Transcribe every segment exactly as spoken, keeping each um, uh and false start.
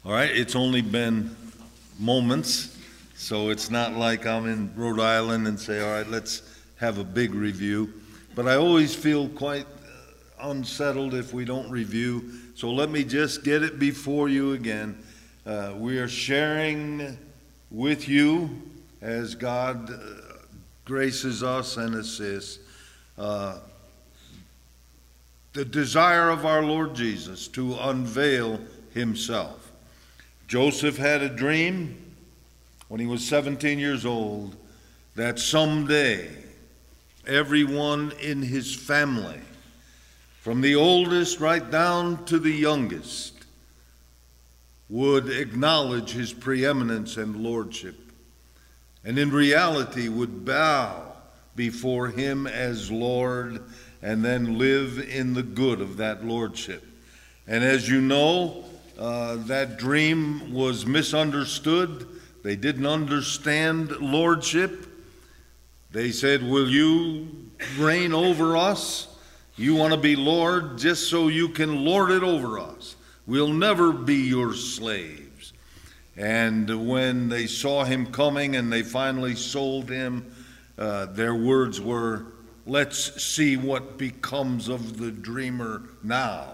All right, it's only been moments, so it's not like I'm in Rhode Island and say, all right, let's have a big review. But I always feel quite uh, unsettled if we don't review, so let me just get it before you again. Uh, we are sharing with you as God uh, graces us and assists uh, the desire of our Lord Jesus to unveil himself. Joseph had a dream when he was seventeen years old that someday everyone in his family, from the oldest right down to the youngest, would acknowledge his preeminence and lordship, and in reality would bow before him as Lord and then live in the good of that lordship. And as you know, uh, that dream was misunderstood. They didn't understand lordship. They said, will you reign over us? You want to be Lord just so you can lord it over us. We'll never be your slaves. And when they saw him coming and they finally sold him, uh, their words were, let's see what becomes of the dreamer now.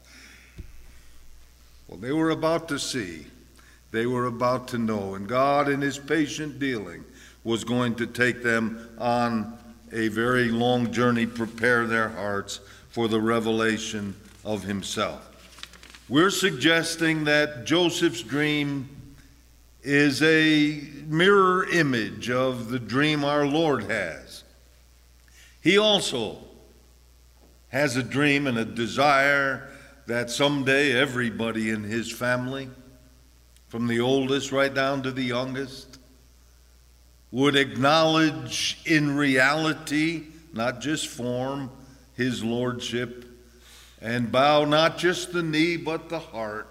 Well, they were about to see. They were about to know. And God, in his patient dealing, was going to take them on a very long journey, prepare their hearts for the revelation of himself. We're suggesting that Joseph's dream is a mirror image of the dream our Lord has. He also has a dream and a desire that someday everybody in his family, from the oldest right down to the youngest, would acknowledge in reality, not just form, his lordship, and bow not just the knee but the heart,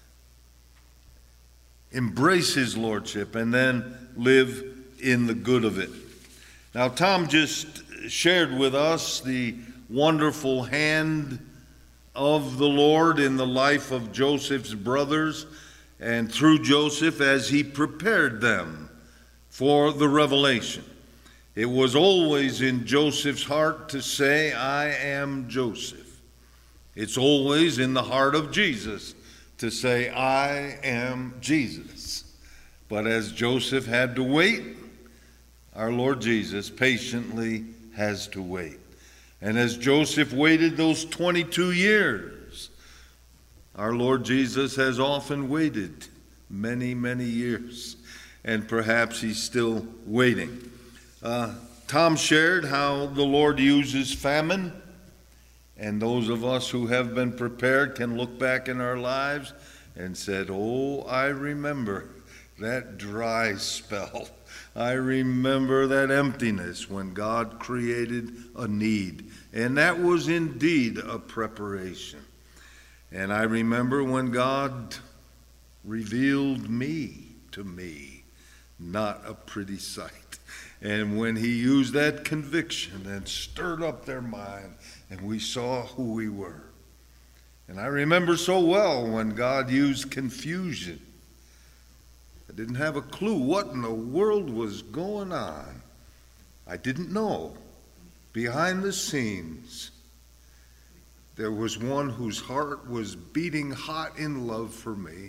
embrace his lordship, and then live in the good of it. Now, Tom just shared with us the wonderful hand of the Lord in the life of Joseph's brothers and through Joseph as he prepared them for the revelation. It was always in Joseph's heart to say, I am Joseph. It's always in the heart of Jesus to say, I am Jesus. But as Joseph had to wait, our Lord Jesus patiently has to wait. And as Joseph waited those twenty-two years, our Lord Jesus has often waited many, many years. And perhaps he's still waiting. Uh, Tom shared how the Lord uses famine. And those of us who have been prepared can look back in our lives and said, oh, I remember that dry spell. I remember that emptiness when God created a need. And that was indeed a preparation. And I remember when God revealed me to me, not a pretty sight. And when he used that conviction and stirred up their mind, and we saw who we were. And I remember so well when God used confusion. I didn't have a clue what in the world was going on. I didn't know. Behind the scenes, there was one whose heart was beating hot in love for me,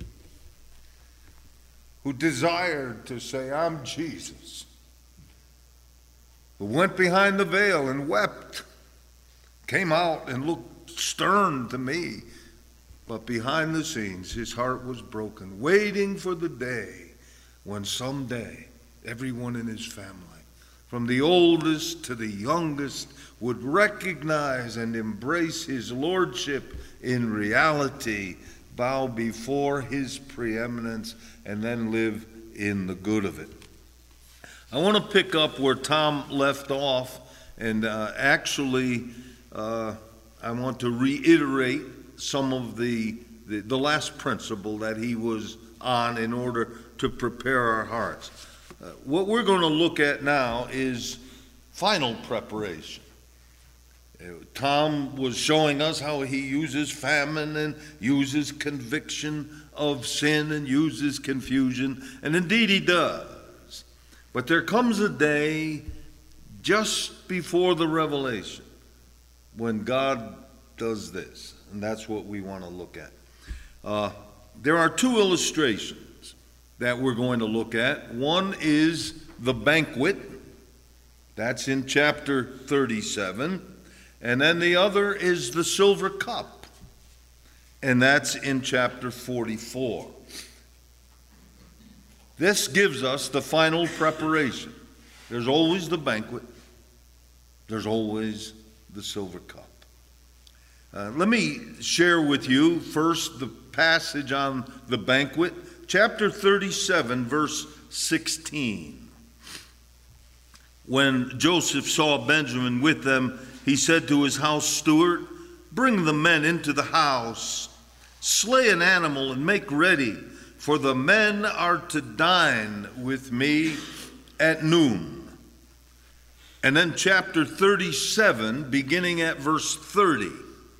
who desired to say, I'm Jesus, who went behind the veil and wept, came out and looked stern to me, but behind the scenes his heart was broken, waiting for the day when someday everyone in his family, from the oldest to the youngest, would recognize and embrace his lordship in reality, bow before his preeminence, and then live in the good of it. I want to pick up where Tom left off, and uh, actually uh, I want to reiterate some of the, the, the last principle that he was on in order to prepare our hearts. Uh, what we're going to look at now is final preparation. Tom was showing us how he uses famine and uses conviction of sin and uses confusion, and indeed he does. But there comes a day just before the revelation when God does this, and that's what we want to look at. Uh, there are two illustrations that we're going to look at. One is the banquet. That's in chapter thirty-seven. And then the other is the silver cup. And that's in chapter forty-four. This gives us the final preparation. There's always the banquet. There's always the silver cup. Uh, let me share with you first the passage on the banquet. Chapter thirty-seven, verse sixteen. When Joseph saw Benjamin with them, he said to his house steward, "Bring the men into the house, slay an animal and make ready, for the men are to dine with me at noon." And then chapter thirty-seven, beginning at verse thirty.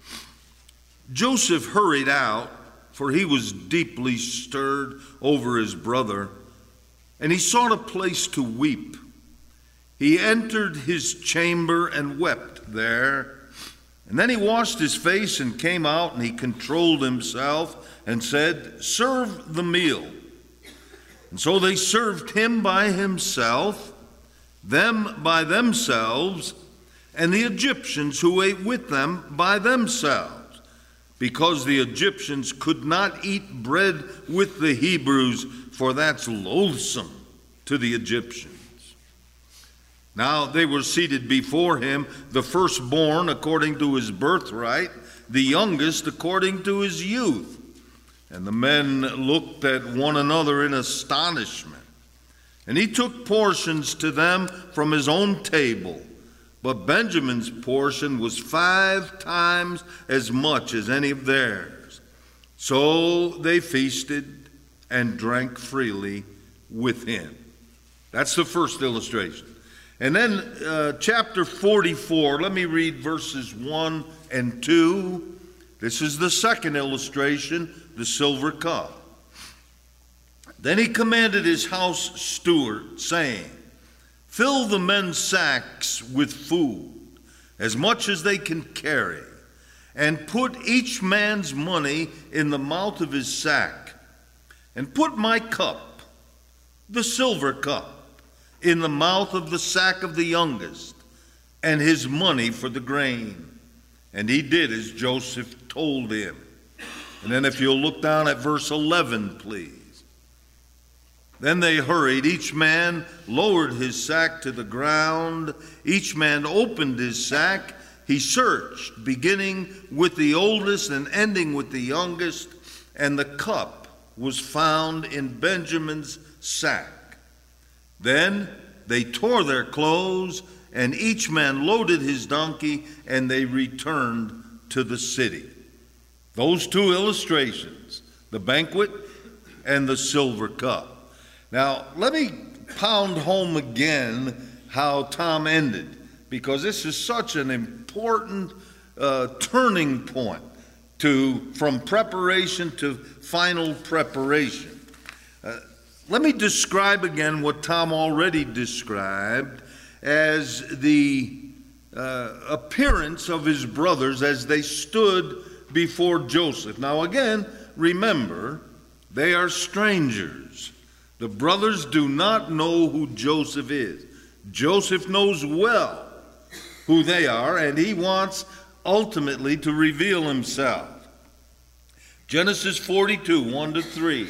Joseph hurried out, for he was deeply stirred over his brother, and he sought a place to weep. He entered his chamber and wept there. And then he washed his face and came out, and he controlled himself and said, "Serve the meal." And so they served him by himself, them by themselves, and the Egyptians who ate with them by themselves, because the Egyptians could not eat bread with the Hebrews, for that's loathsome to the Egyptians. Now they were seated before him, the firstborn according to his birthright, the youngest according to his youth. And the men looked at one another in astonishment. And he took portions to them from his own table. But Benjamin's portion was five times as much as any of theirs. So they feasted and drank freely with him. That's the first illustration. And then uh, chapter forty-four, let me read verses one and two. This is the second illustration, the silver cup. Then he commanded his house steward, saying, "Fill the men's sacks with food, as much as they can carry, and put each man's money in the mouth of his sack, and put my cup, the silver cup, in the mouth of the sack of the youngest, and his money for the grain." And he did as Joseph told him. And then if you'll look down at verse eleven, please. Then they hurried. Each man lowered his sack to the ground. Each man opened his sack. He searched, beginning with the oldest and ending with the youngest. And the cup was found in Benjamin's sack. Then they tore their clothes, and each man loaded his donkey, and they returned to the city. Those two illustrations, the banquet and the silver cup. Now, let me pound home again how Tom ended, because this is such an important uh, turning point to from preparation to final preparation. Uh, Let me describe again what Tom already described as the uh, appearance of his brothers as they stood before Joseph. Now again, remember, they are strangers. The brothers do not know who Joseph is. Joseph knows well who they are, and he wants ultimately to reveal himself. Genesis forty-two, one to three.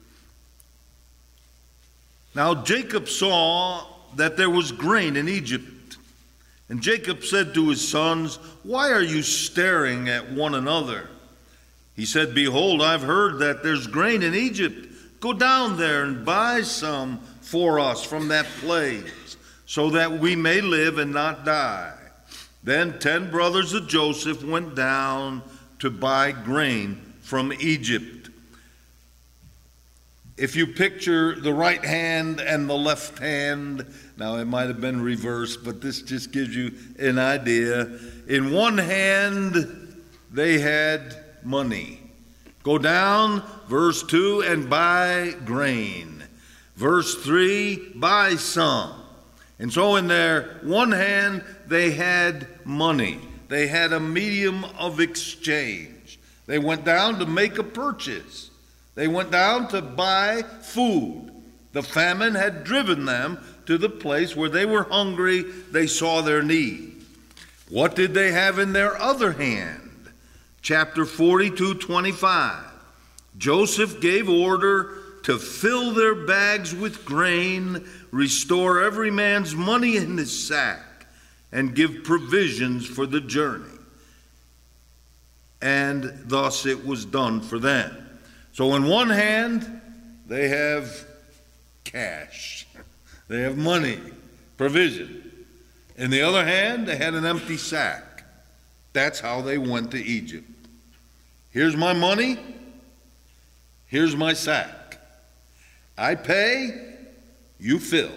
Now Jacob saw that there was grain in Egypt. And Jacob said to his sons, "Why are you staring at one another?" He said, "Behold, I've heard that there's grain in Egypt. Go down there and buy some for us from that place, so that we may live and not die." Then ten brothers of Joseph went down to buy grain from Egypt. If you picture the right hand and the left hand, now it might have been reversed, but this just gives you an idea. In one hand, they had money. Go down, verse two, and buy grain. Verse three, buy some. And so in their one hand, they had money. They had a medium of exchange. They went down to make a purchase. They went down to buy food. The famine had driven them to the place where they were hungry. They saw their need. What did they have in their other hand? Chapter forty-two, twenty-five. Joseph gave order to fill their bags with grain, restore every man's money in his sack, and give provisions for the journey. And thus it was done for them. So in one hand, they have cash. They have money, provision. In the other hand, they had an empty sack. That's how they went to Egypt. Here's my money. Here's my sack. I pay, you fill.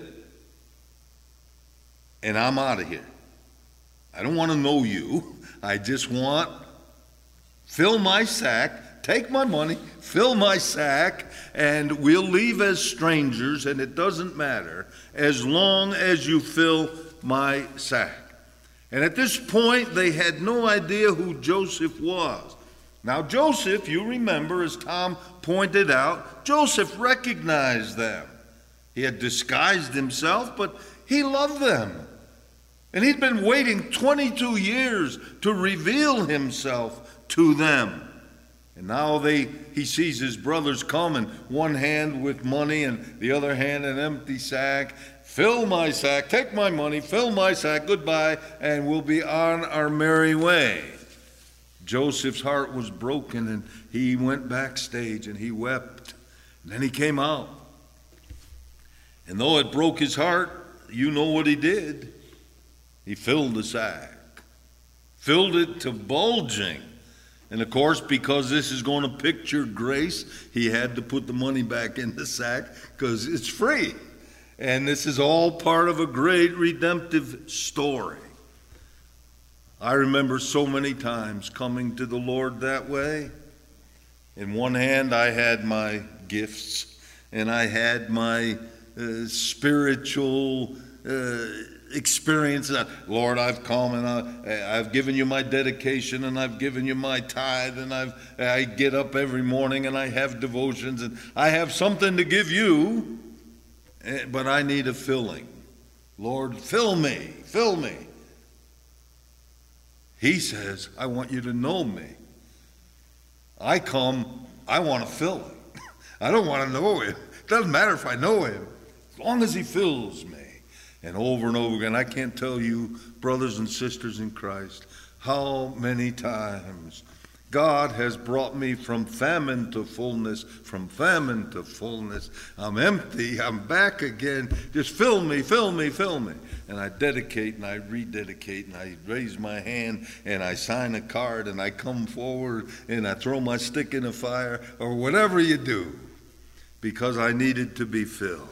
And I'm out of here. I don't want to know you. I just want, fill my sack, take my money, fill my sack, and we'll leave as strangers, and it doesn't matter as long as you fill my sack. And at this point, they had no idea who Joseph was. Now, Joseph, you remember, as Tom pointed out, Joseph recognized them. He had disguised himself, but he loved them. And he'd been waiting twenty-two years to reveal himself to them. And now they, he sees his brothers come, in one hand with money and the other hand an empty sack. Fill my sack, take my money, fill my sack, goodbye, and we'll be on our merry way. Joseph's heart was broken, and he went backstage and he wept. And then he came out. And though it broke his heart, you know what he did. He filled the sack, filled it to bulging. And of course, because this is going to picture grace, he had to put the money back in the sack because it's free. And this is all part of a great redemptive story. I remember so many times coming to the Lord that way. In one hand, I had my gifts, and I had my uh, spiritual uh, experience. Lord, I've come and I, I've given you my dedication, and I've given you my tithe, and I've, I get up every morning and I have devotions, and I have something to give you, but I need a filling. Lord, fill me, fill me. He says, I want you to know me. I come, I want to fill him. I don't want to know him. It doesn't matter if I know him, as long as he fills me. And over and over again, I can't tell you, brothers and sisters in Christ, how many times God has brought me from famine to fullness, from famine to fullness. I'm empty, I'm back again. Just fill me, fill me, fill me. And I dedicate and I rededicate and I raise my hand and I sign a card and I come forward and I throw my stick in the fire or whatever you do, because I needed to be filled.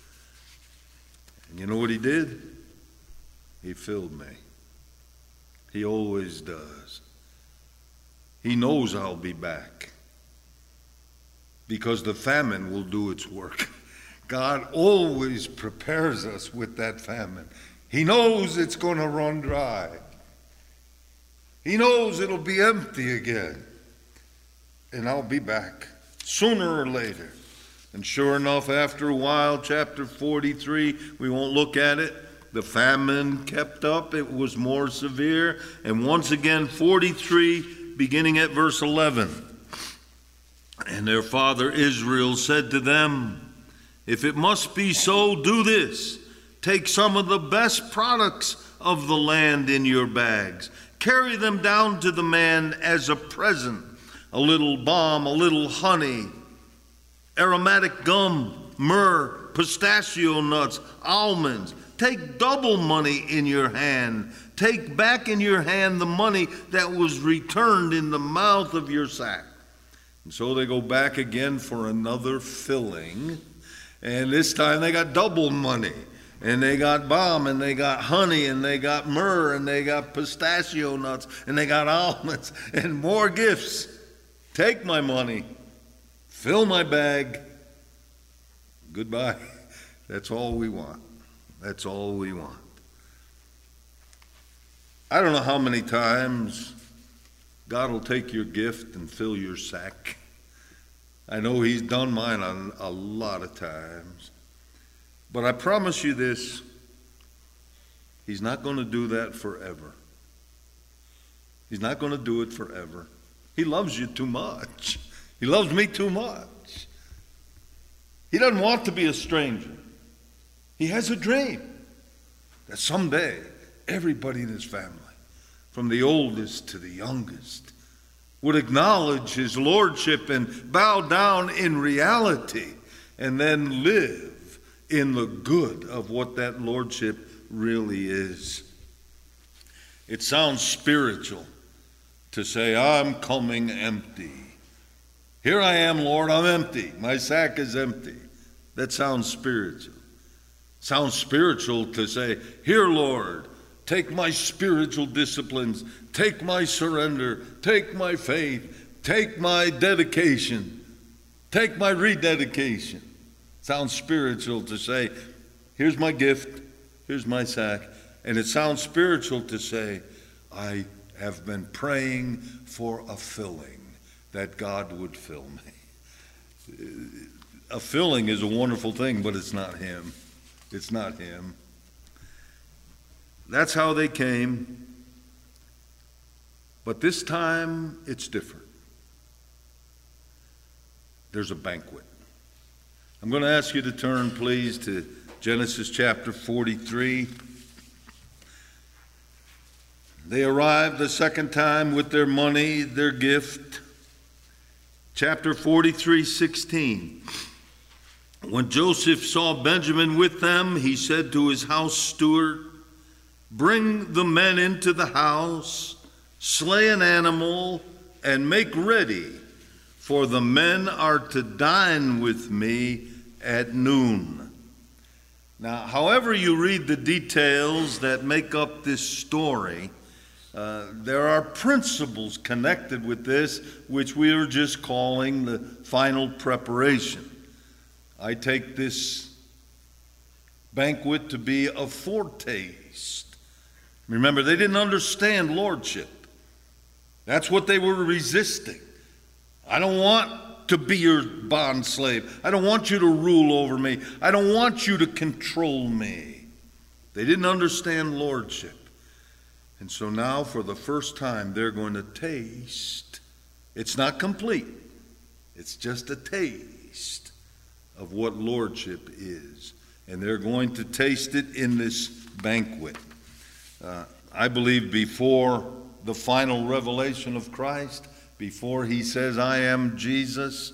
And you know what he did? He filled me. He always does. He knows I'll be back because the famine will do its work. God always prepares us with that famine. He knows it's going to run dry. He knows it'll be empty again. And I'll be back sooner or later. And sure enough, after a while, chapter forty-three, we won't look at it. The famine kept up. It was more severe. And once again, forty-three, beginning at verse eleven. And their father Israel said to them, if it must be so, do this. Take some of the best products of the land in your bags. Carry them down to the man as a present. A little balm, a little honey, aromatic gum, myrrh, pistachio nuts, almonds. Take double money in your hand. Take back in your hand the money that was returned in the mouth of your sack. And so they go back again for another filling. And this time they got double money. And they got balm, and they got honey, and they got myrrh, and they got pistachio nuts, and they got almonds, and more gifts. take my money, fill my bag, goodbye. That's all we want. That's all we want. I don't know how many times God will take your gift and fill your sack. I know he's done mine on a lot of times. But I promise you this, he's not going to do that forever. He's not going to do it forever. He loves you too much. He loves me too much. He doesn't want to be a stranger. He has a dream that someday everybody in his family, from the oldest to the youngest, would acknowledge his lordship and bow down in reality and then live in the good of what that lordship really is. It sounds spiritual to say, I'm coming empty. Here I am, Lord, I'm empty. My sack is empty. That sounds spiritual. Sounds spiritual to say, here, Lord, take my spiritual disciplines, take my surrender, take my faith, take my dedication, take my rededication. Sounds spiritual to say, here's my gift, here's my sack. And it sounds spiritual to say, I have been praying for a filling, that God would fill me. A filling is a wonderful thing, but it's not him. It's not him. That's how they came. But this time, it's different. There's a banquet. I'm going to ask you to turn, please, to Genesis chapter forty-three. They arrived the second time with their money, their gift. Chapter forty-three, sixteen. When Joseph saw Benjamin with them, he said to his house steward, bring the men into the house, slay an animal, and make ready, for the men are to dine with me at noon. Now, however you read the details that make up this story, uh, there are principles connected with this, which we are just calling the final preparation. I take this banquet to be a foretaste. Remember, they didn't understand lordship. That's what they were resisting. I don't want to be your bond slave. I don't want you to rule over me. I don't want you to control me. They didn't understand lordship. And so now, for the first time, they're going to taste. It's not complete. It's just a taste of what lordship is. And they're going to taste it in this banquet. Uh, I believe before the final revelation of Christ, before he says, I am Jesus,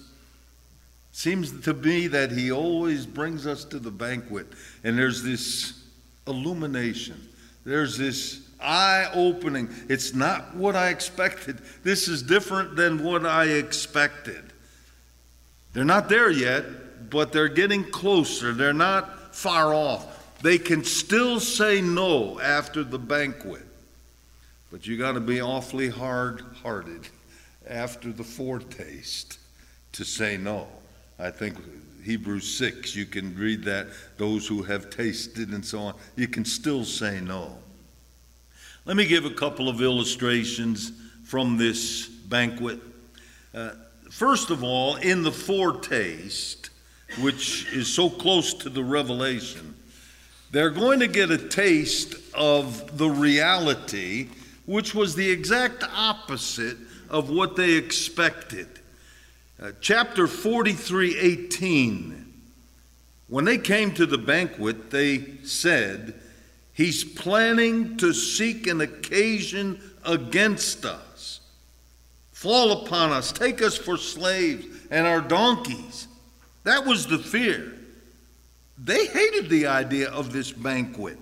seems to me that he always brings us to the banquet. And there's this illumination. There's this eye-opening. It's not what I expected. This is different than what I expected. They're not there yet, but they're getting closer. They're not far off. They can still say no after the banquet. But you got to be awfully hard-hearted after the foretaste to say no. I think Hebrews six, you can read that, those who have tasted and so on. You can still say no. Let me give a couple of illustrations from this banquet. Uh, first of all, in the foretaste, which is so close to the revelation, they're going to get a taste of the reality, which was the exact opposite of what they expected. Uh, chapter forty-three, eighteen. When they came to the banquet, they said, he's planning to seek an occasion against us. Fall upon us, take us for slaves and our donkeys. That was the fear. They hated the idea of this banquet.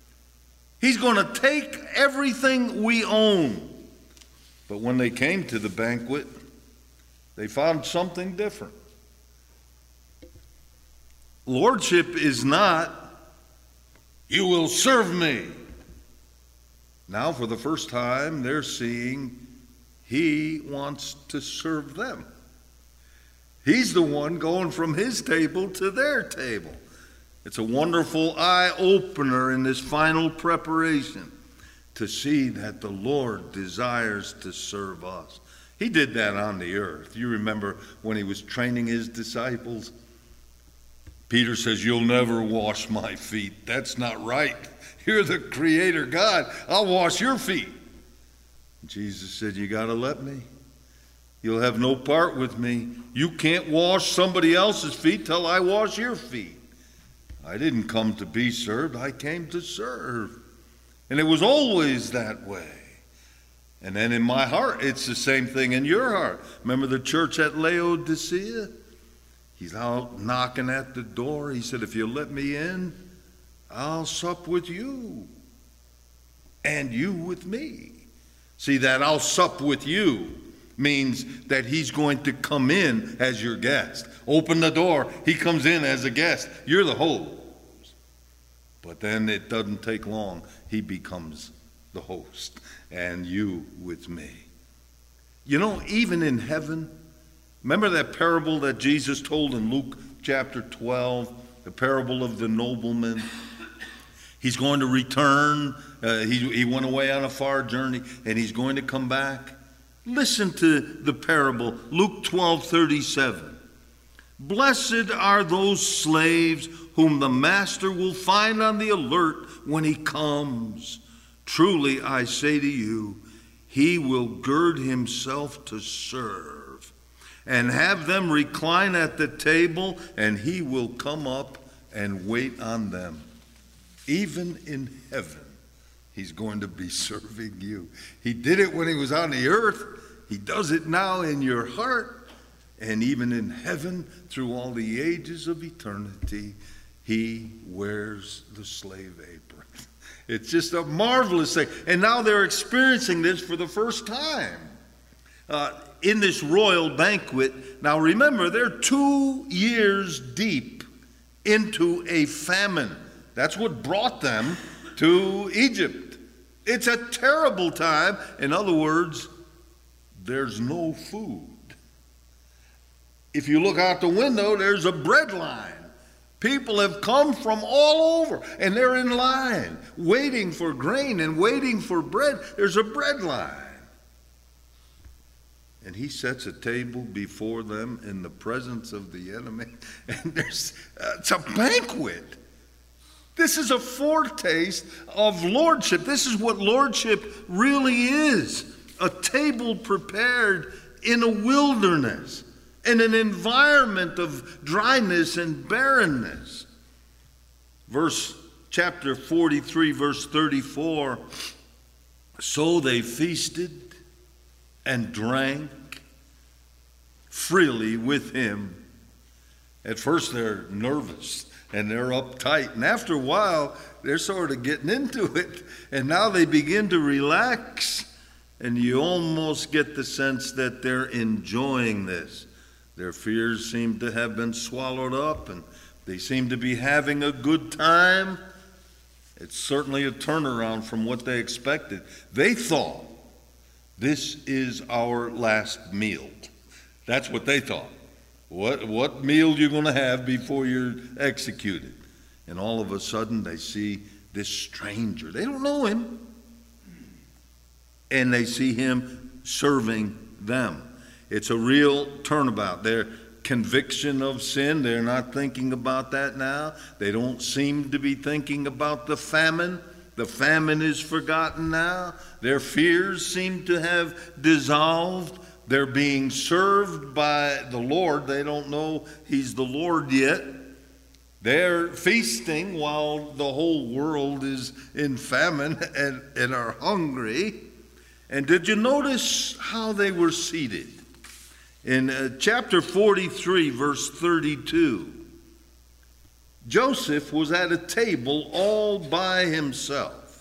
He's going to take everything we own. But when they came to the banquet, they found something different. Lordship is not, you will serve me. Now, for the first time, they're seeing he wants to serve them. He's the one going from his table to their table. It's a wonderful eye-opener in this final preparation to see that the Lord desires to serve us. He did that on the earth. You remember when he was training his disciples? Peter says, "You'll never wash my feet." That's not right. You're the creator God. I'll wash your feet. Jesus said, "You got to let me. You'll have no part with me. You can't wash somebody else's feet till I wash your feet. I didn't come to be served. I came to serve." And it was always that way. And then in my heart, it's the same thing in your heart. Remember the church at Laodicea? He's out knocking at the door. He said, "If you let me in, I'll sup with you, and you with me." See, that "I'll sup with you" means that he's going to come in as your guest. Open the door, he comes in as a guest. You're the host. But then it doesn't take long. He becomes the host, and you with me. You know, even in heaven, remember that parable that Jesus told in Luke chapter twelve, the parable of the nobleman? He's going to return. Uh, he, he went away on a far journey, and he's going to come back. Listen to the parable, Luke twelve thirty-seven. "Blessed are those slaves whom the master will find on the alert when he comes. Truly I say to you, he will gird himself to serve, and have them recline at the table, and he will come up and wait on them." Even in heaven, he's going to be serving you. He did it when he was on the earth. He does it now in your heart. And even in heaven, through all the ages of eternity, he wears the slave apron. It's just a marvelous thing. And now they're experiencing this for the first time uh, in this royal banquet. Now remember, they're two years deep into a famine. That's what brought them to Egypt. It's a terrible time. In other words, there's no food. If you look out the window, there's a bread line. People have come from all over, and they're in line, waiting for grain and waiting for bread. There's a bread line. And he sets a table before them in the presence of the enemy. And there's uh, it's a banquet. This is a foretaste of lordship. This is what lordship really is. A table prepared in a wilderness, in an environment of dryness and barrenness. Verse chapter forty-three, verse thirty-four. "So they feasted and drank freely with him." At first they're nervous and they're uptight, and after a while they're sort of getting into it, and now they begin to relax, and you almost get the sense that they're enjoying this. Their fears seem to have been swallowed up, and they seem to be having a good time. It's certainly a turnaround from what they expected. They thought, this is our last meal. That's what they thought. What, what meal you're going to have before you're executed. And all of a sudden they see this stranger. They don't know him. And they see him serving them. It's a real turnabout. Their conviction of sin, they're not thinking about that now. They don't seem to be thinking about the famine. The famine is forgotten now. Their fears seem to have dissolved. They're being served by the Lord. They don't know he's the Lord yet. They're feasting while the whole world is in famine and, and are hungry. And did you notice how they were seated? In uh, chapter forty-three, verse thirty-two, Joseph was at a table all by himself.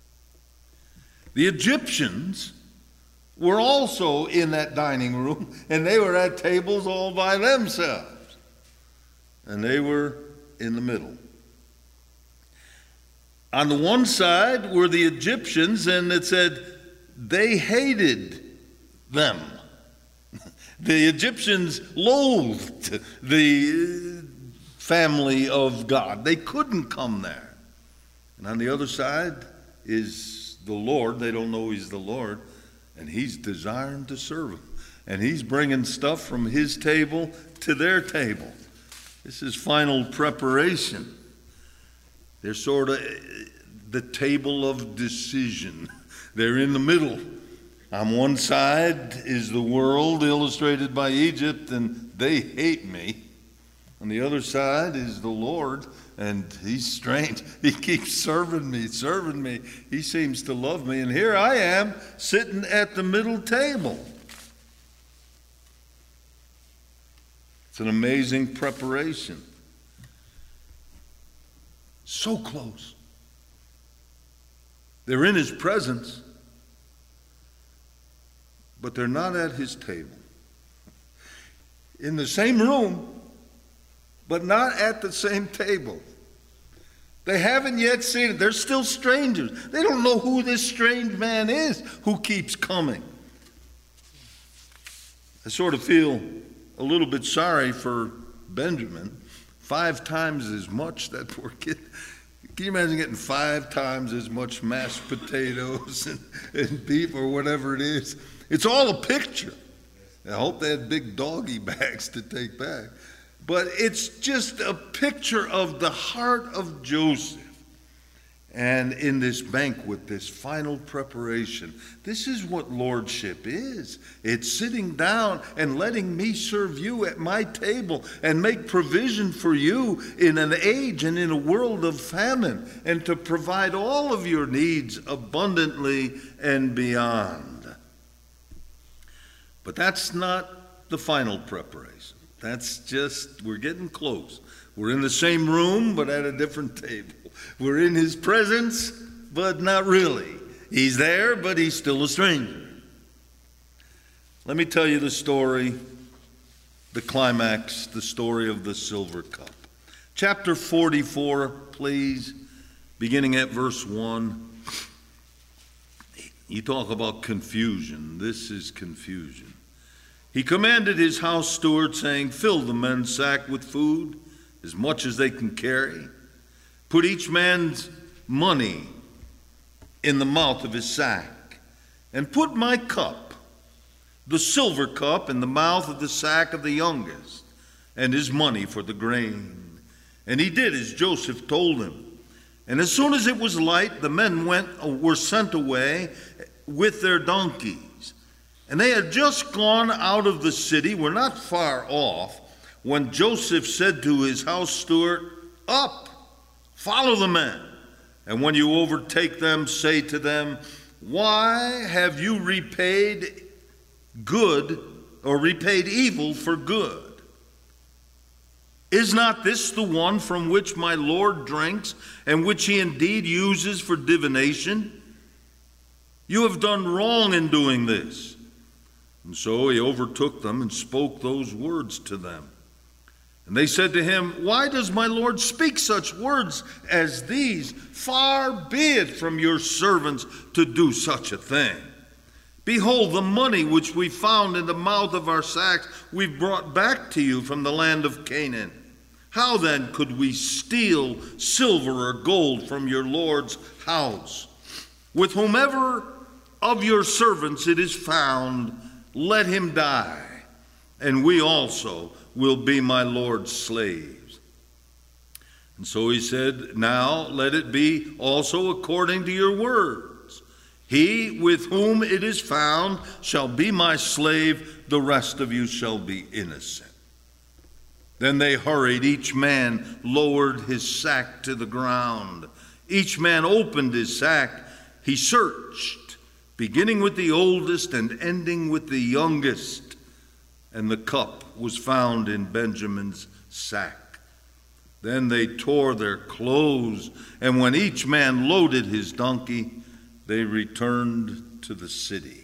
The Egyptians were also in that dining room, and they were at tables all by themselves. And they were in the middle. On the one side were the Egyptians, and it said they hated them. The Egyptians loathed the family of God. They couldn't come there. And on the other side is the Lord. They don't know he's the Lord. And he's desiring to serve them. And he's bringing stuff from his table to their table. This is final preparation. They're sort of the table of decision. They're in the middle. On one side is the world illustrated by Egypt, and they hate me. On the other side is the Lord, and he's strange. He keeps serving me, serving me. He seems to love me, and here I am sitting at the middle table. It's an amazing preparation. So close. They're in his presence, but they're not at his table. In the same room, but not at the same table. They haven't yet seen it. They're still strangers. They don't know who this strange man is who keeps coming. I sort of feel a little bit sorry for Benjamin. Five times as much, that poor kid. Can you imagine getting five times as much mashed potatoes and, and beef or whatever it is? It's all a picture. I hope they had big doggy bags to take back. But it's just a picture of the heart of Joseph. And in this banquet, this final preparation, this is what lordship is. It's sitting down and letting me serve you at my table and make provision for you in an age and in a world of famine, and to provide all of your needs abundantly and beyond. But that's not the final preparation. That's just, we're getting close. We're in the same room, but at a different table. We're in his presence, but not really. He's there, but he's still a stranger. Let me tell you the story, the climax, the story of the silver cup. Chapter forty-four, please, beginning at verse one. You talk about confusion. This is confusion. He commanded his house steward, saying, "Fill the men's sack with food, as much as they can carry. Put each man's money in the mouth of his sack, and put my cup, the silver cup, in the mouth of the sack of the youngest, and his money for the grain." And he did as Joseph told him. And as soon as it was light, the men went were sent away with their donkeys. And they had just gone out of the city, were not far off, when Joseph said to his house steward, "Up, follow the men, and when you overtake them, say to them, 'Why have you repaid good, or repaid evil for good? Is not this the one from which my Lord drinks, and which he indeed uses for divination? You have done wrong in doing this.' And so he overtook them and spoke those words to them. And they said to him, 'Why does my Lord speak such words as these? Far be it from your servants to do such a thing. Behold, the money which we found in the mouth of our sacks we've brought back to you from the land of Canaan. How then could we steal silver or gold from your Lord's house? With whomever of your servants it is found, let him die, and we also will be my Lord's slaves.' And so he said, 'Now let it be also according to your words. He with whom it is found shall be my slave, the rest of you shall be innocent.' Then they hurried, each man lowered his sack to the ground. Each man opened his sack. He searched, beginning with the oldest and ending with the youngest. And the cup was found in Benjamin's sack. Then they tore their clothes, and when each man loaded his donkey, they returned to the city."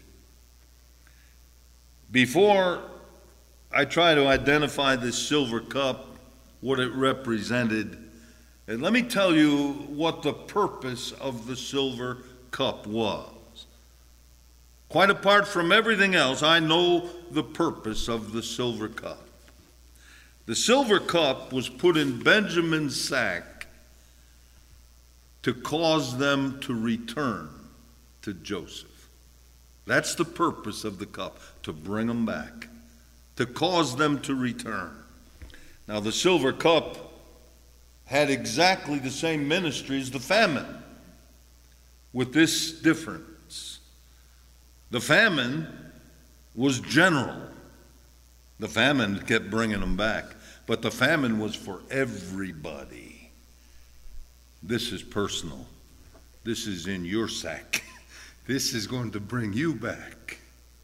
Before I try to identify this silver cup, what it represented, and let me tell you what the purpose of the silver cup was. Quite apart from everything else, I know the purpose of the silver cup. The silver cup was put in Benjamin's sack to cause them to return to Joseph. That's the purpose of the cup, to bring them back, to cause them to return. Now, the silver cup had exactly the same ministry as the famine, with this difference. The famine was general. The famine kept bringing them back, but the famine was for everybody. This is personal. This is in your sack. This is going to bring you back.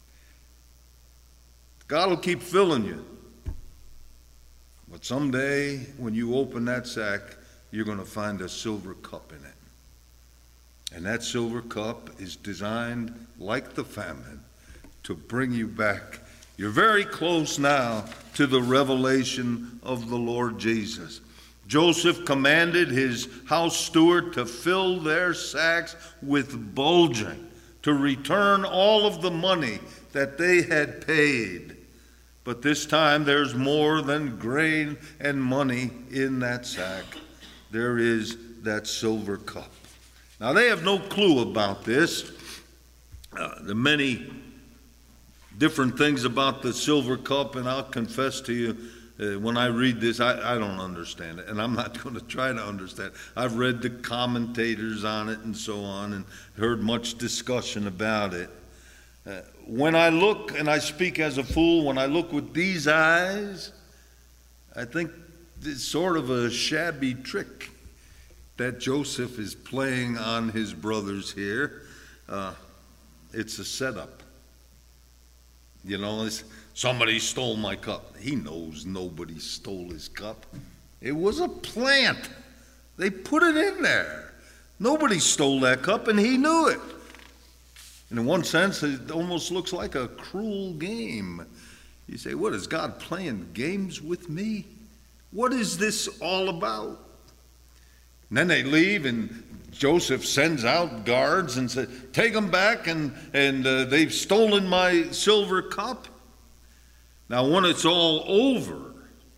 God will keep filling you. But someday, when you open that sack, you're going to find a silver cup in it. And that silver cup is designed, like the famine, to bring you back. You're very close now to the revelation of the Lord Jesus. Joseph commanded his house steward to fill their sacks with bulging, to return all of the money that they had paid. But this time there's more than grain and money in that sack. There is that silver cup. Now, they have no clue about this. Uh, the many different things about the silver cup, and I'll confess to you, uh, when I read this, I, I don't understand it, and I'm not going to try to understand. I've read the commentators on it and so on, and heard much discussion about it. Uh, when I look, and I speak as a fool, when I look with these eyes, I think it's sort of a shabby trick that Joseph is playing on his brothers here. Uh, it's a setup. You know, it's, somebody stole my cup. He knows nobody stole his cup. It was a plant. They put it in there. Nobody stole that cup, and he knew it. And in one sense, it almost looks like a cruel game. You say, what, is God playing games with me? What is this all about? And then they leave, and Joseph sends out guards and says, take them back, and, and uh, they've stolen my silver cup. Now, when it's all over,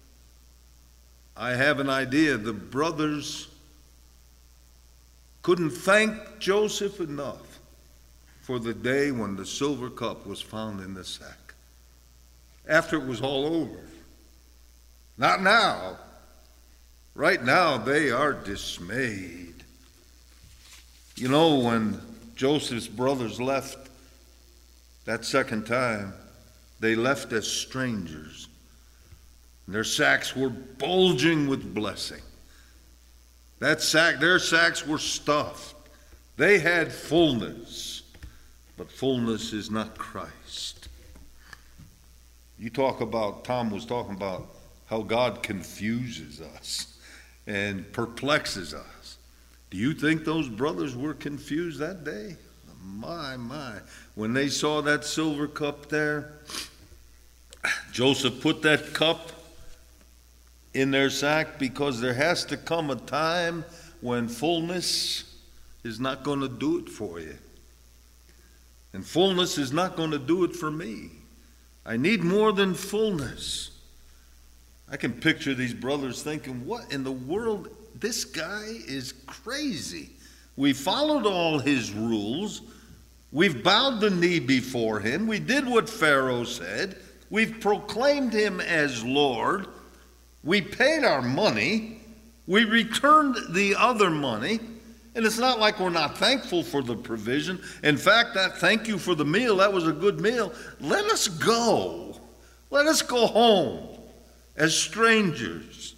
I have an idea. The brothers couldn't thank Joseph enough for the day when the silver cup was found in the sack. After it was all over. Not now. Right now, they are dismayed. You know, when Joseph's brothers left that second time, they left as strangers. Their sacks were bulging with blessing. That sack, their sacks were stuffed. They had fullness, but fullness is not Christ. You talk about, Tom was talking about how God confuses us and perplexes us. Do you think those brothers were confused that day? My, my. When they saw that silver cup there, Joseph put that cup in their sack because there has to come a time when fullness is not going to do it for you. And fullness is not going to do it for me. I need more than fullness. I can picture these brothers thinking, what in the world? This guy is crazy. We followed all his rules. We've bowed the knee before him. We did what Pharaoh said. We've proclaimed him as Lord. We paid our money. We returned the other money. And it's not like we're not thankful for the provision. In fact, that thank you for the meal, that was a good meal. Let us go. Let us go home as strangers.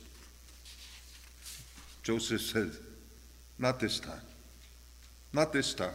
Joseph said, not this time. Not this time.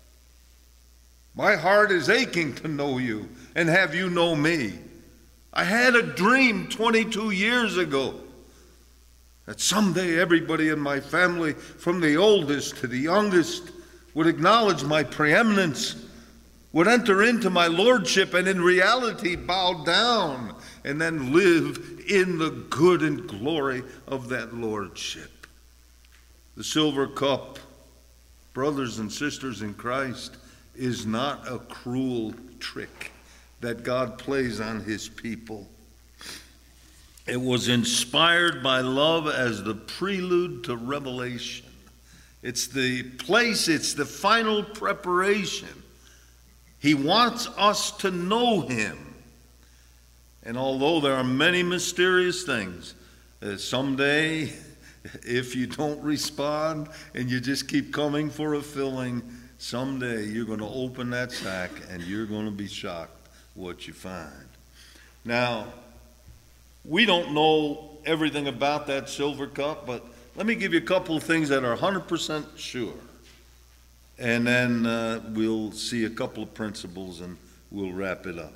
My heart is aching to know you and have you know me. I had a dream twenty-two years ago that someday everybody in my family, from the oldest to the youngest, would acknowledge my preeminence, would enter into my lordship, and in reality bow down and then live in the good and glory of that lordship. The silver cup, brothers and sisters in Christ, is not a cruel trick that God plays on his people. It was inspired by love as the prelude to revelation. It's the place, it's the final preparation. He wants us to know him. And although there are many mysterious things, uh, someday, if you don't respond and you just keep coming for a filling, someday you're going to open that sack and you're going to be shocked what you find. Now, we don't know everything about that silver cup, but let me give you a couple of things that are one hundred percent sure. And then uh, we'll see a couple of principles and we'll wrap it up.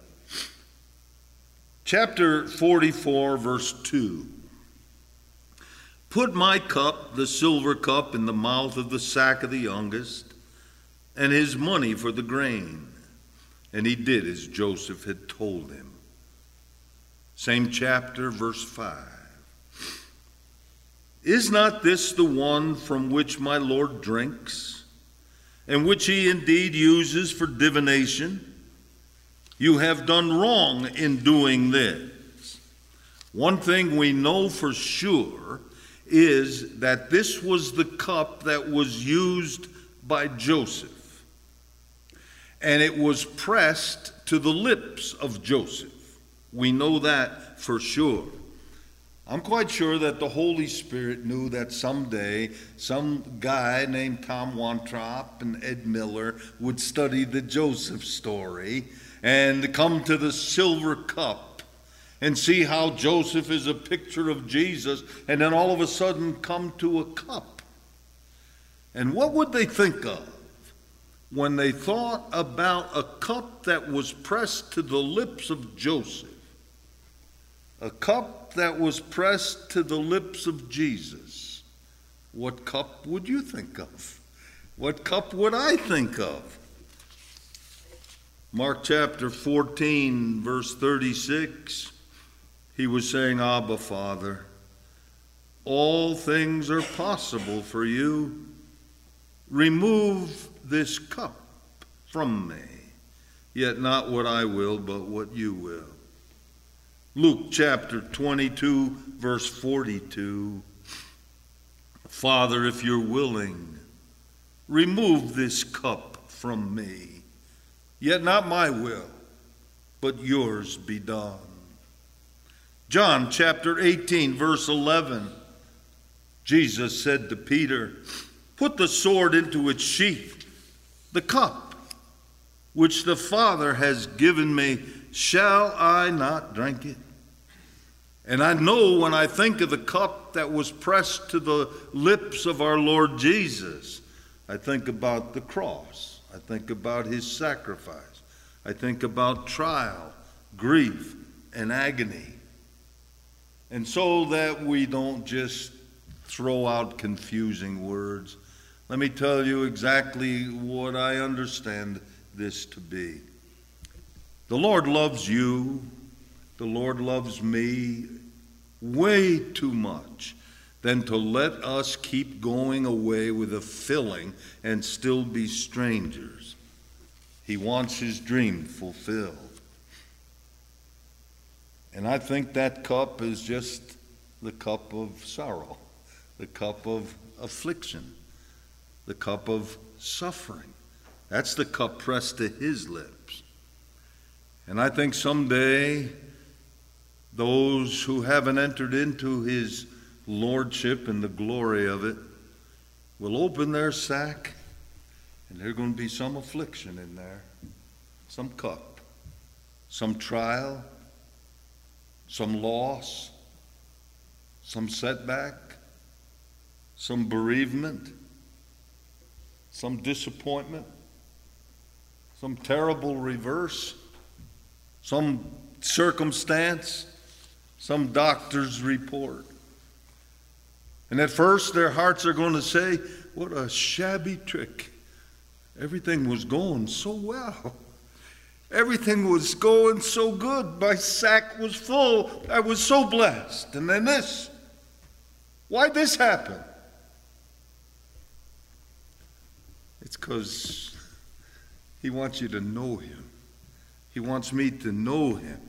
Chapter forty-four, verse two. Put my cup, the silver cup, in the mouth of the sack of the youngest, and his money for the grain. And he did as Joseph had told him. Same chapter, verse five. Is not this the one from which my Lord drinks, and which he indeed uses for divination? You have done wrong in doing this. One thing we know for sure is that this was the cup that was used by Joseph, and it was pressed to the lips of Joseph. We know that for sure. I'm quite sure that the Holy Spirit knew that someday some guy named Tom Wontrop and Ed Miller would study the Joseph story and come to the silver cup and see how Joseph is a picture of Jesus, and then all of a sudden come to a cup. And what would they think of when they thought about a cup that was pressed to the lips of Joseph? A cup that was pressed to the lips of Jesus. What cup would you think of? What cup would I think of? Mark chapter fourteen, verse thirty-six, he was saying, Abba, Father, all things are possible for you. Remove this cup from me, yet not what I will, but what you will. Luke chapter twenty-two, verse forty-two. Father, if you're willing, remove this cup from me. Yet not my will, but yours be done. John chapter eighteen, verse eleven. Jesus said to Peter, put the sword into its sheath. The cup which the Father has given me, shall I not drink it? And I know when I think of the cup that was pressed to the lips of our Lord Jesus, I think about the cross. I think about his sacrifice. I think about trial, grief, and agony. And so that we don't just throw out confusing words, let me tell you exactly what I understand this to be. The Lord loves you. The Lord loves me way too much than to let us keep going away with a filling and still be strangers. He wants his dream fulfilled. And I think that cup is just the cup of sorrow, the cup of affliction, the cup of suffering. That's the cup pressed to his lips. And I think someday those who haven't entered into his lordship and the glory of it will open their sack, and there's going to be some affliction in there, some cup, some trial, some loss, some setback, some bereavement, some disappointment, some terrible reverse, some circumstance, some doctor's report. And at first their hearts are going to say, what a shabby trick. Everything was going so well. Everything was going so good. My sack was full. I was so blessed. And then this. Why'd this happen? It's because He wants you to know him. He wants me to know him.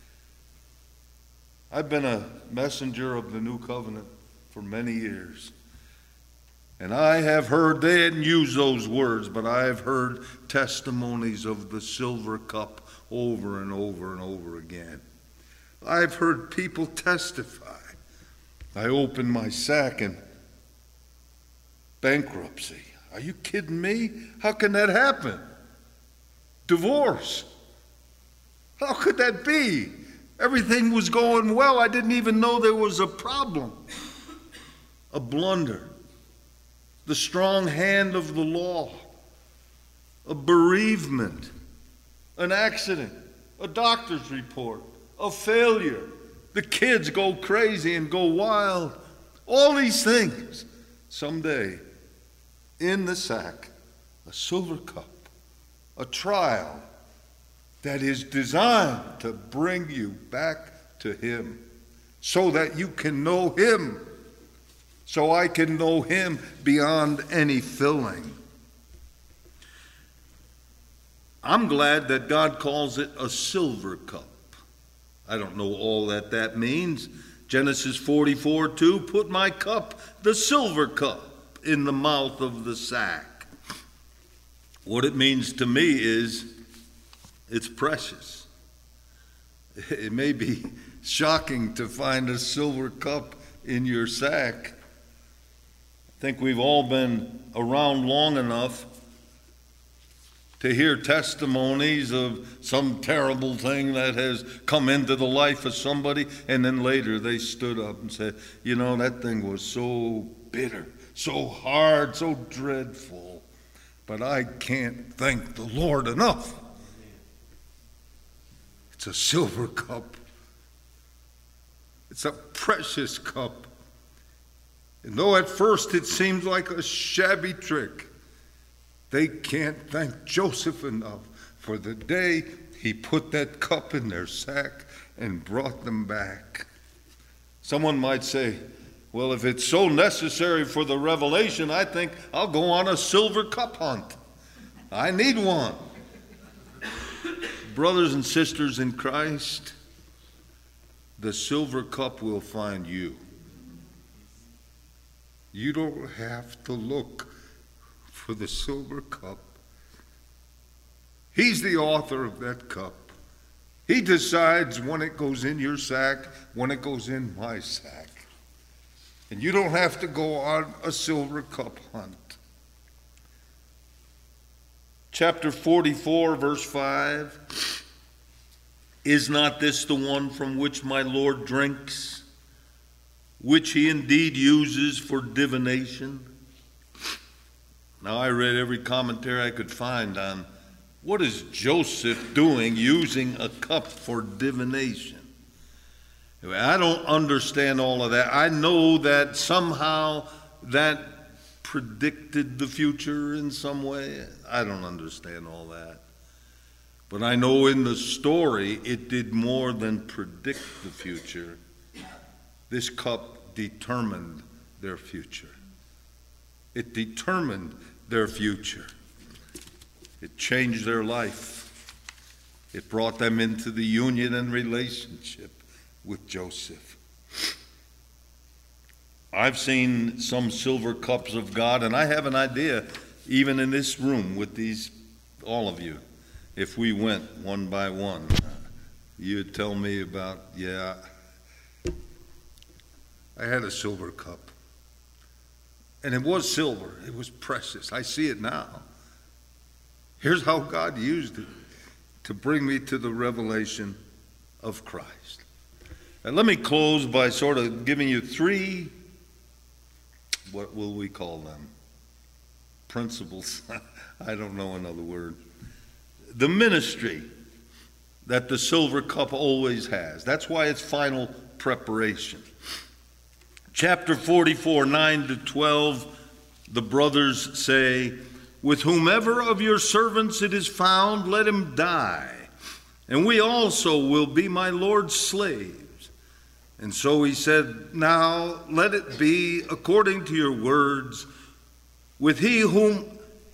I've been a messenger of the new covenant for many years. And I have heard, they didn't use those words, but I have heard testimonies of the silver cup over and over and over again. I've heard people testify. I opened my sack and bankruptcy. Are you kidding me? How can that happen? Divorce. How could that be? Everything was going well. I didn't even know there was a problem. A blunder. The strong hand of the law. A bereavement. An accident. A doctor's report. A failure. The kids go crazy and go wild. All these things. Someday, in the sack, a silver cup, a trial that is designed to bring you back to him so that you can know him, so I can know him beyond any filling. I'm glad that God calls it a silver cup. I don't know all that that means. Genesis forty-four two, put my cup, the silver cup, in the mouth of the sack. What it means to me is it's precious. It may be shocking to find a silver cup in your sack. I think we've all been around long enough to hear testimonies of some terrible thing that has come into the life of somebody, and then later they stood up and said, you know, that thing was so bitter, so hard, so dreadful, but I can't thank the Lord enough. It's a silver cup. It's a precious cup. And though at first it seems like a shabby trick, they can't thank Joseph enough for the day he put that cup in their sack and brought them back. Someone might say, well, if it's so necessary for the revelation, I think I'll go on a silver cup hunt. I need one. Brothers and sisters in Christ, the silver cup will find you. You don't have to look for the silver cup. He's the author of that cup. He decides when it goes in your sack, when it goes in my sack. And you don't have to go on a silver cup hunt. Chapter forty-four, verse five. Is not this the one from which my Lord drinks, which he indeed uses for divination? Now, I read every commentary I could find on what is Joseph doing using a cup for divination. I don't understand all of that. I know that somehow that predicted the future in some way. I don't understand all that. But I know in the story it did more than predict the future. This cup determined their future. It determined their future. It changed their life. It brought them into the union and relationship with Joseph. I've seen some silver cups of God, and I have an idea, even in this room with these, all of you, if we went one by one, you'd tell me about, yeah, I had a silver cup. And it was silver. It was precious. I see it now. Here's how God used it to bring me to the revelation of Christ. And let me close by sort of giving you three, what will we call them? Principles. I don't know another word. The ministry that the silver cup always has. That's why it's final preparation. Chapter forty-four, nine to twelve, the brothers say, with whomever of your servants it is found, let him die, and we also will be my Lord's slaves. And so he said, now let it be according to your words, with he whom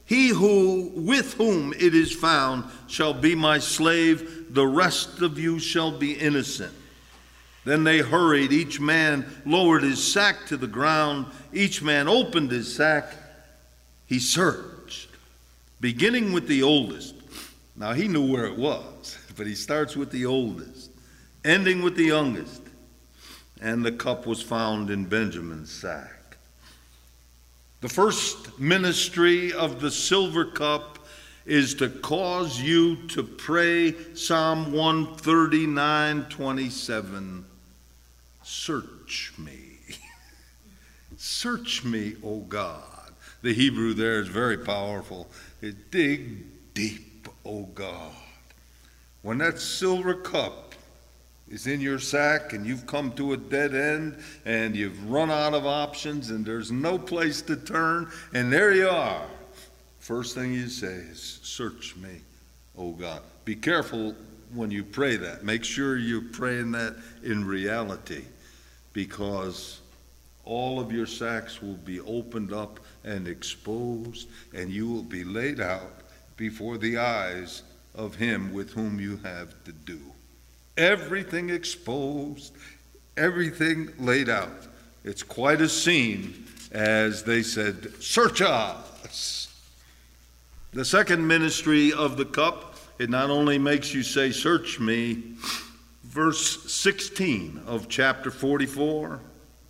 He who with whom it is found shall be my slave, the rest of you shall be innocent. Then they hurried, each man lowered his sack to the ground, each man opened his sack. He searched, beginning with the oldest. Now he knew where it was, but he starts with the oldest, ending with the youngest. And the cup was found in Benjamin's sack. The first ministry of the silver cup is to cause you to pray Psalm one thirty-nine twenty-seven. Search me. Search me, O God. The Hebrew there is very powerful. It, dig deep, O God. When that silver cup is in your sack and you've come to a dead end and you've run out of options and there's no place to turn, and there you are, first thing you say is, search me, O God. Be careful when you pray that. Make sure you're praying that in reality, because all of your sacks will be opened up and exposed, and you will be laid out before the eyes of him with whom you have to do. Everything exposed, everything laid out. It's quite a scene as they said, search us. The second ministry of the cup, it not only makes you say, search me. Verse sixteen of chapter forty-four,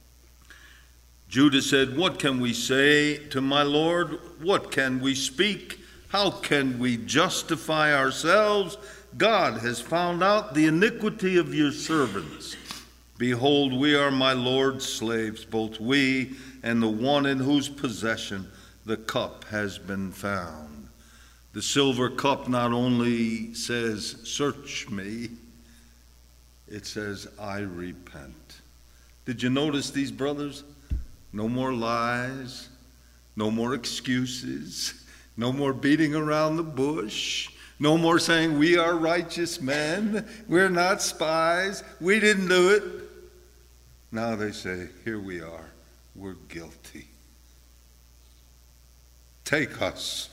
Judah said, what can we say to my Lord? What can we speak? How can we justify ourselves? God has found out the iniquity of your servants. Behold, we are my Lord's slaves, both we and the one in whose possession the cup has been found. The silver cup not only says, search me, it says, I repent. Did you notice these brothers? No more lies, no more excuses, no more beating around the bush. No more saying, we are righteous men, we're not spies, we didn't do it. Now they say, here we are, we're guilty. Take us.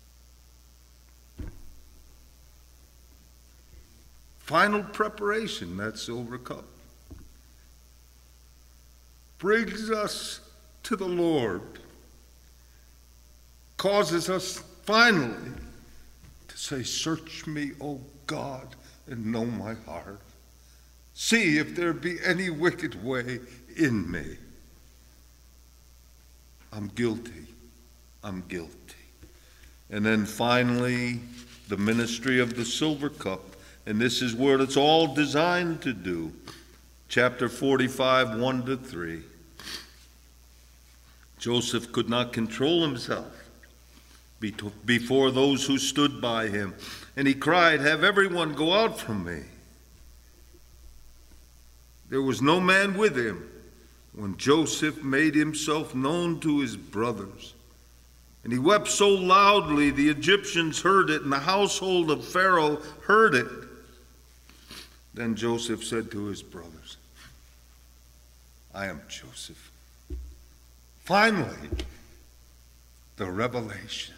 Final preparation, that silver cup, brings us to the Lord, causes us finally say, search me, O God, and know my heart. See if there be any wicked way in me. I'm guilty. I'm guilty. And then finally, the ministry of the silver cup. And this is what it's all designed to do. Chapter forty-five, one to three. Joseph could not control himself before those who stood by him. And he cried, have everyone go out from me. There was no man with him when Joseph made himself known to his brothers. And he wept so loudly the Egyptians heard it, and the household of Pharaoh heard it. Then Joseph said to his brothers, I am Joseph. Finally, the revelation.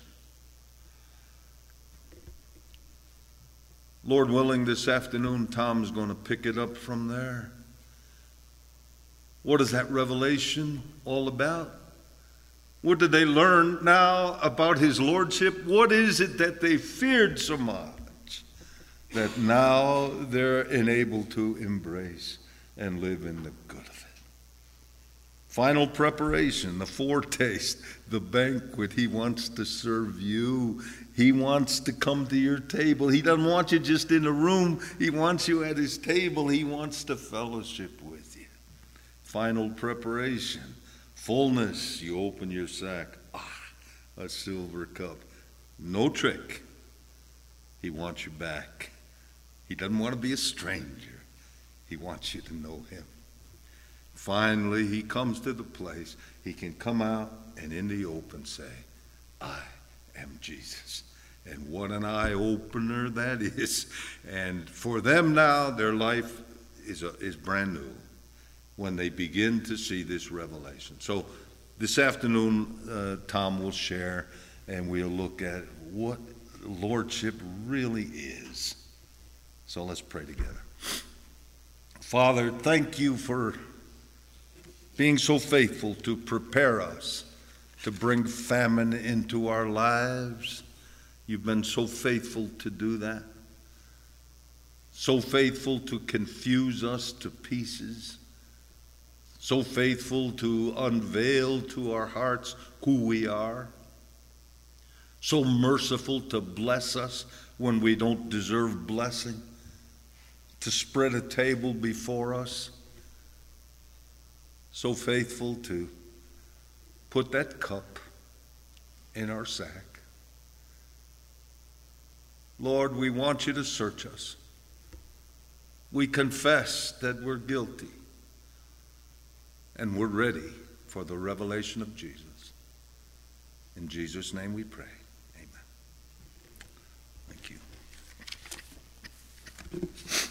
Lord willing, this afternoon, Tom's going to pick it up from there. What is that revelation all about? What did they learn now about his lordship? What is it that they feared so much that now they're enabled to embrace and live in the good of it? Final preparation, the foretaste, the banquet. He wants to serve you. He wants to come to your table. He doesn't want you just in a room. He wants you at his table. He wants to fellowship with you. Final preparation, fullness. You open your sack. Ah, a silver cup. No trick. He wants you back. He doesn't want to be a stranger. He wants you to know him. Finally, he comes to the place he can come out and in the open say, I am Jesus. And what an eye-opener that is. And for them now, their life is, a, is brand new when they begin to see this revelation. So this afternoon, uh, Tom will share, and we'll look at what lordship really is. So let's pray together. Father, thank you for being so faithful to prepare us to bring famine into our lives. You've been so faithful to do that. So faithful to confuse us to pieces. So faithful to unveil to our hearts who we are. So merciful to bless us when we don't deserve blessing. To spread a table before us. So faithful to put that cup in our sack. Lord, we want you to search us. We confess that we're guilty, and we're ready for the revelation of Jesus. In Jesus' name we pray. Amen. Thank you.